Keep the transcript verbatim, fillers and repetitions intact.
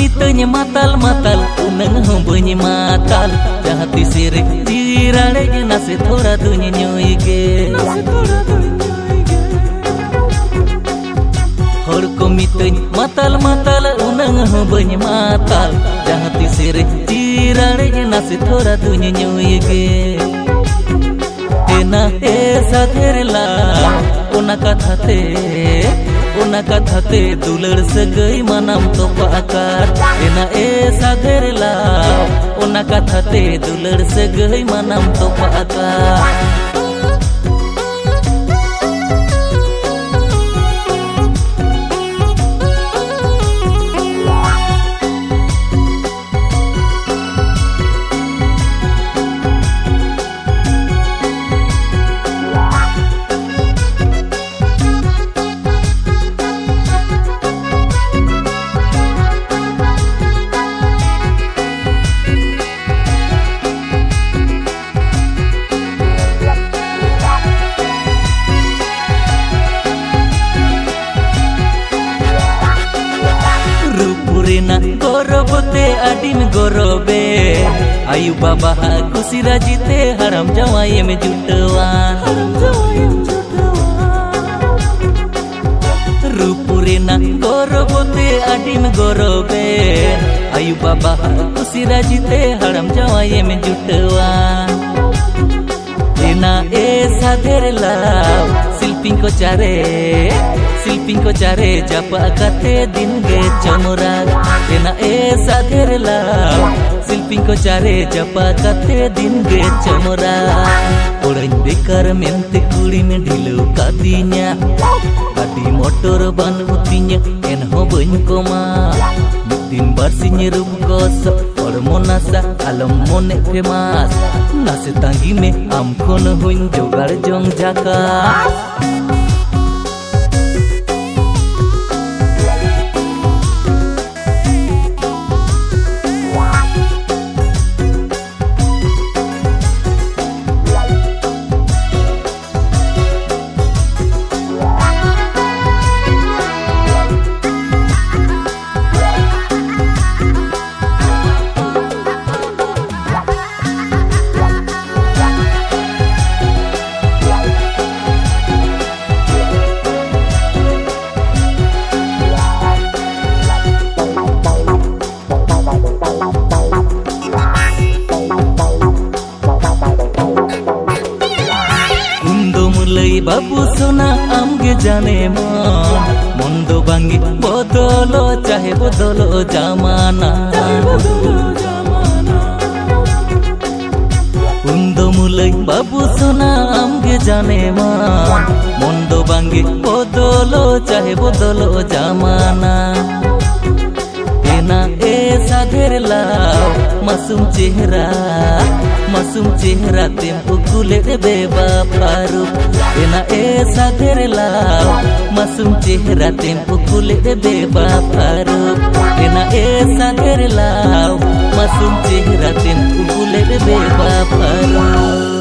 mitanya matal matal unang hombanya matal jahat disire jirale nase thora dunya nyoige hor ko mitanya matal matal unang hombanya matal jahat disire jirale nase thora dunya nyoige ena esa therla una kathate una kathate दुलड़ से गई मनम तो पाकर एना ऐसा घर ला una kathate दुलड़ से गई मनम तो पाकर Rupurina gorobote adim gorobe ayu baba kusi rajite haram jawai me jutawan haram jawai me jutawan Rupurina gorobote adim gorobe ayu baba kusi rajite haram jawai me jutawan Ena esa therla silping ko chare silping ko chare japa kate din ge chamurag ena esa therla silping ko chare japa kate din ge chamurag orain bekar mente kuri me dhilu kadinya adi motor ban utinya en ho bain koma din barsinya rup kos or monasa alam mone femas nase tangi me am kon huin jogar jong jaka बाबू सोना आमगे जाने मन मुंदो बांगी बदलो चाहे बदलो जमाना उन्दो मुलई बाबू सोना आमगे जाने मन मुंदो बांगी बदलो चाहे बदलो जमाना एना ऐसा धेरला मासूम चेहरा मासूम चेहरा तेम उकुले बेबा फारूक एना ऐसा धेरला मासूम चेहरा तेम उकुले बेबा फारूक एना ऐसा धेरला मासूम चेहरा तेम उकुले बेबा फारूक